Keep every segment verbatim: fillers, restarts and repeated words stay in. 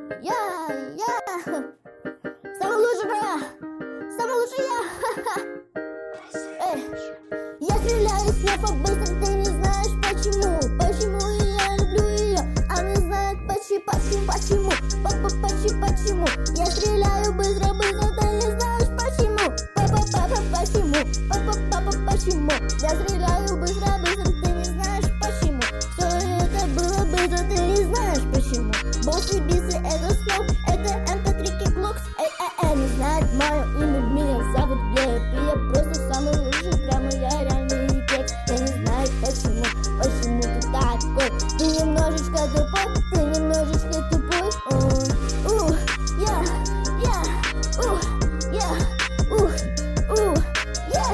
Я, я, самый лучший, бра, самый лучший я. Эй, я стреляю с неба быстро, ты не знаешь почему. Почему я люблю ее, а не знает почему, почему, почему, папа, почему, почему. Я стреляю быстро, быстро, ты не знаешь почему. Папа, папа, почему, папа, папа, почему. Я стреляю быстро, быстро, ты не знаешь почему. Все это было быстро, ты не знаешь почему. Боссы, бисы, это снов, это эм пэ три киклокс. Эй, эй, эй, не знает мое имя, меня зовут Глеб. И я просто самый лучший, прямо я реальный кекс. Я не знаю почему, почему ты такой. Ты немножечко тупой, ты немножечко тупой. Ух, я, я, ух, я, ух, ух, я,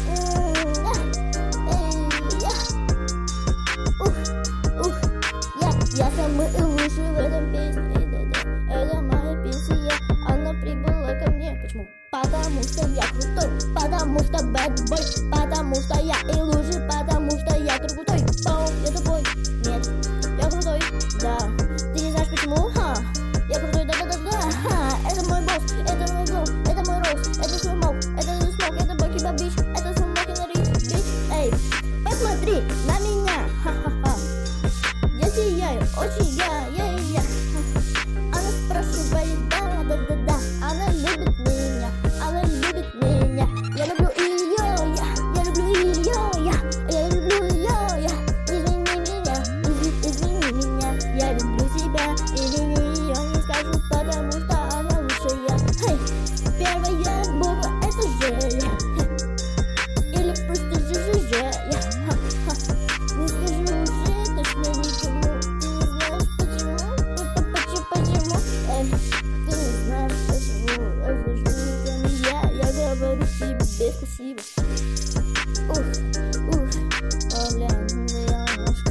ух, ух, я, я самый лучший в этом песне. Это моя песня, она прибыла ко мне. Почему? Потому что я крутой, потому что bad boy, потому что я и лучший, потому что я крутой. Оу, я тупой? Нет, я крутой, да. Ты не знаешь почему? Ха, я крутой, да-да-да-да. Ха, это мой босс, это мой flow, это мой рост, это смок, это смок, это баки бабич, это смок на рич, бич. Эй, посмотри на меня, ха-ха-ха. Я сияю, очень я, я, я. Она спрашивает, да-да-да-да. Она любит меня, она любит меня. Я люблю ее, я, я люблю ее, я, я люблю ее, я. Извини меня, изв, извини меня. Я люблю тебя, извини ее, не скажу, потому что она лучшая. Хей, первая буква это Ж, или просто Ж-Ж-Ж, я. Ха-ха. Не скажу уже точно никому. Ты не знаешь почему, почему, почему. Эй, ты не знаешь почему. Я, я говорю тебе спасибо. Ух, ух, о, бля, я немножко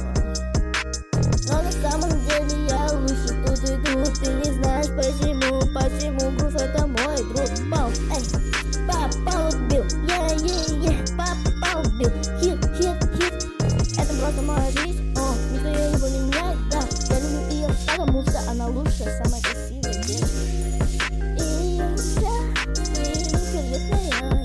но на самом деле я лучше тут и тут. Ты не знаешь почему, почему грув это мой друг. Пау, эй, папа убил, е-е-е, папа убил. Хит, хит, хит, это просто моя жизнь. О, никто ее не поменяет, да. Я люблю ее, потому что она лучшая, самая красивая девушка. И я, и интересная.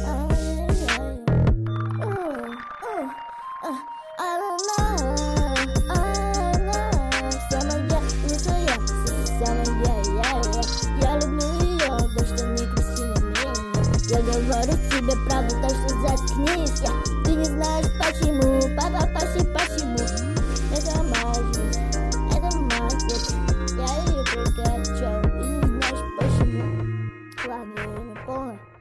Она, она, самая лучшая, самая я, я. Я люблю ее, да что некрасивая. Я говорю тебе правду, так что заткнись, я. Ты не знаешь почему, папа, почему, почему. Это моя жизнь, это моя песня. Я ее прокачал, и не знаешь почему. Ладно, я не полная.